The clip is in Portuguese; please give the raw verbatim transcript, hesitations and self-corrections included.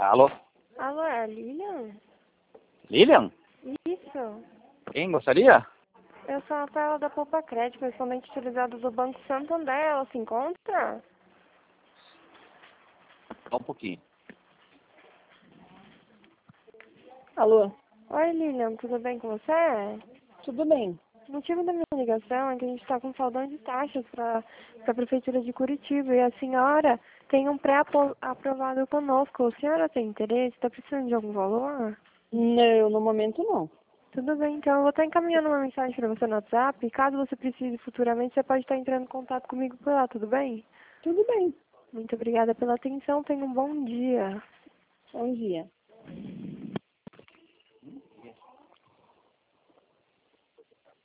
Alô? Alô, é a Lilian? Lilian? Isso. Quem gostaria? Eu sou a Rafaela da Poupa Crédito, correspondente utilizado do Banco Santander. Ela se encontra? Só um pouquinho. Alô? Oi, Lilian, tudo bem com você? Tudo bem. O motivo da minha ligação é que a gente está com saudade de taxas para a Prefeitura de Curitiba e a senhora tem um pré-aprovado conosco. A senhora tem interesse? Está precisando de algum valor? Não, no momento não. Tudo bem, então eu vou estar encaminhando uma mensagem para você no WhatsApp. Caso você precise futuramente, você pode estar entrando em contato comigo por lá, tudo bem? Tudo bem. Muito obrigada pela atenção, tenha um bom dia. Bom dia.